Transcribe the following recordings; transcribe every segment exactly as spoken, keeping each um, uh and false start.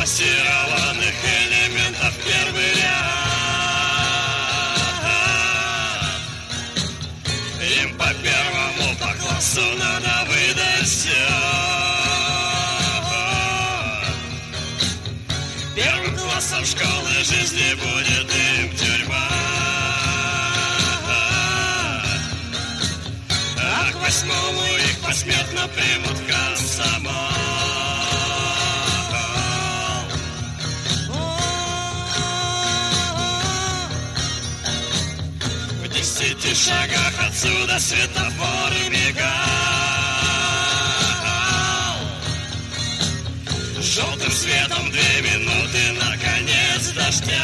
массированных элементов первый ряд. Им по первому по классу надо выдать все. Первым классом школы жизни будет им тюрьма. А к восьмому их посмертно примут в комсомол. В десяти шагах отсюда светофор мигал. Желтым светом две минуты, наконец, дождя.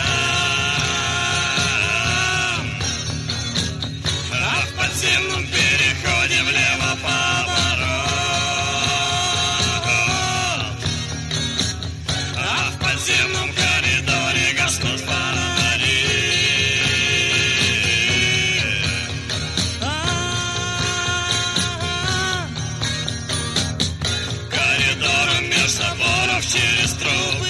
А в подземном переходе влево поворот. А в подземном коридоре гаснут фонари. Коридором меж заборов через трубы.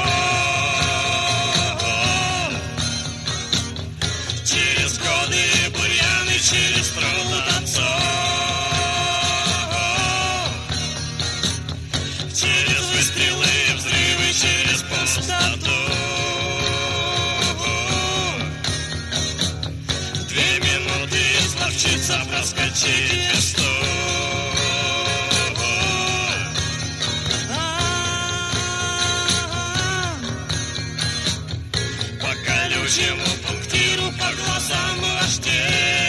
Через пруд отцов, через выстрелы и взрывы, через пустоту. Две минуты изловчиться проскочить без стук. По колючему пунктиру, по глазам вождей.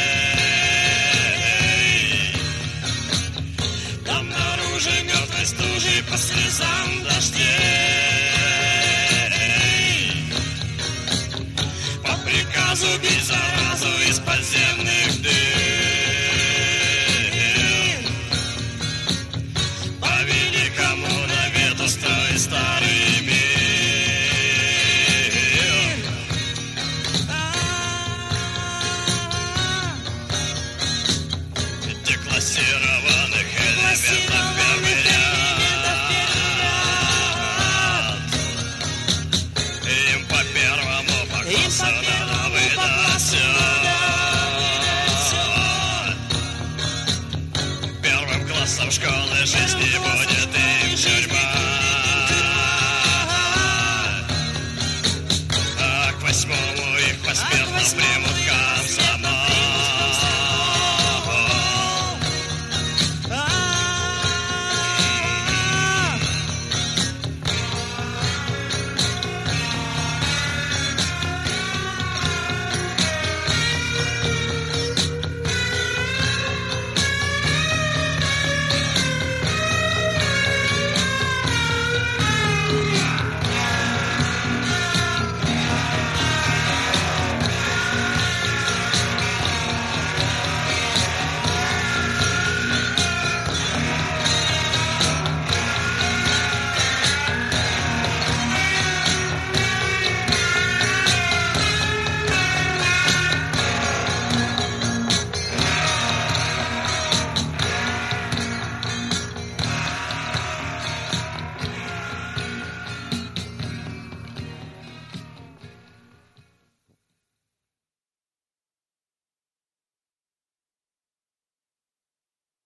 Мертвой стужей по слезам